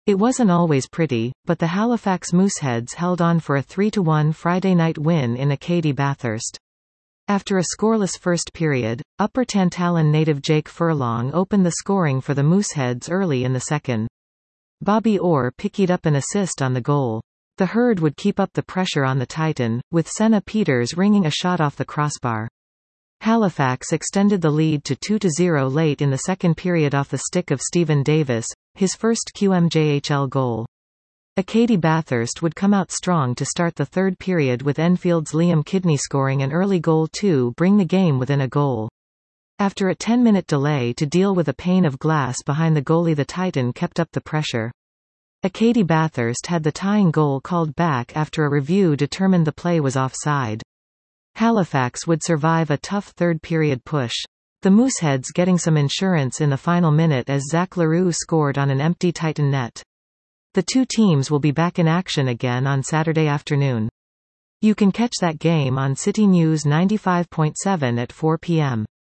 It wasn't always pretty, but the Halifax Mooseheads held on for a 3-1 Friday night win in Acadie Bathurst. After a scoreless first period, Upper Tantallon native Jake Furlong opened the scoring for the Mooseheads early in the second. Bobby Orr picked up an assist on the goal. The Herd would keep up the pressure on the Titan, with Senna Peters ringing a shot off the crossbar. Halifax extended the lead to 2-0 late in the second period off the stick of Stephen Davis, his first QMJHL goal. Acadie Bathurst would come out strong to start the third period with Enfield's Liam Kidney scoring an early goal to bring the game within a goal. After a 10-minute delay to deal with a pane of glass behind the goalie, the Titan kept up the pressure. Acadie Bathurst had the tying goal called back after a review determined the play was offside. Halifax would survive a tough third-period push. The Mooseheads getting some insurance in the final minute as Zach Leroux scored on an empty Titan net. The two teams will be back in action again on Saturday afternoon. You can catch that game on City News 95.7 at 4 p.m.